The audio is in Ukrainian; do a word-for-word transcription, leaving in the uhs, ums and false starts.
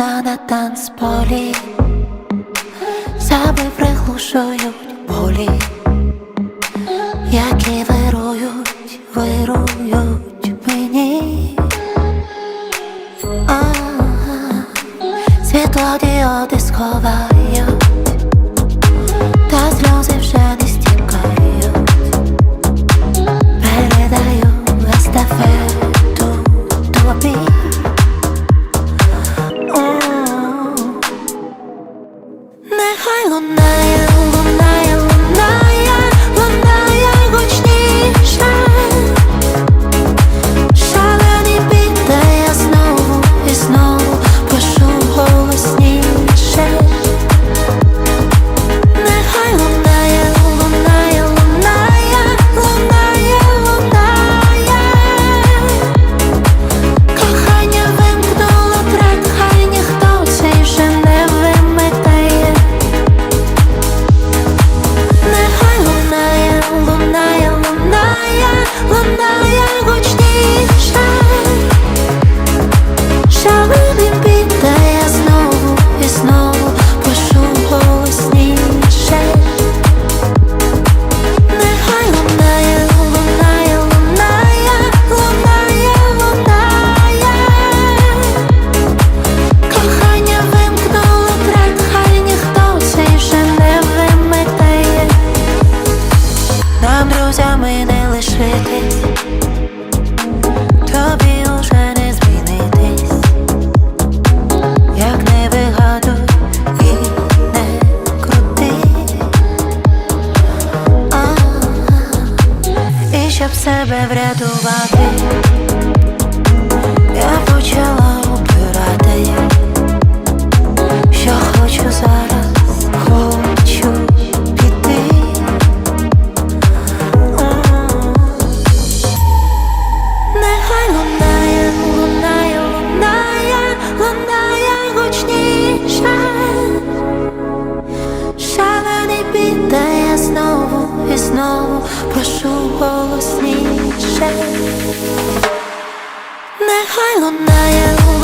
вікна на танцполі, себе приглушують болі, які вирують, вирують мені. А-а-а. Світлодіоди сховають, та сльози вже не стікають. Передаю естафету тобі. Нехай лунає, лунає, лунає, лунає гучніше. Шалений біт, де я знову і знову пишу голосніше. Нехай лунає, лунає, лунає, лунає, лунає. Кохання вимкнуло трек, хай ніхто цей вже не вимикає. Нехай лунає, лунає, лунає, лунає гучніше. Шалений біт, де я знову і знову пишу голосніше. Нехай лунає, лунає, лунає, лунає, лунає. Кохання вимкнуло трек, хай ніхто цей вже не вимикає. Нам друзями не лишитись, тобі уже не змінитись. Як не вигадуй і не крути. А-а-а. І щоб себе врятувати, я почала обирати, що хочу зараз, хочу піти. Нехай лунає, лунає, лунає, лунає гучніше. Шалений біт, де я знову і знову прошу голосніше. Нехай лунає, лунає.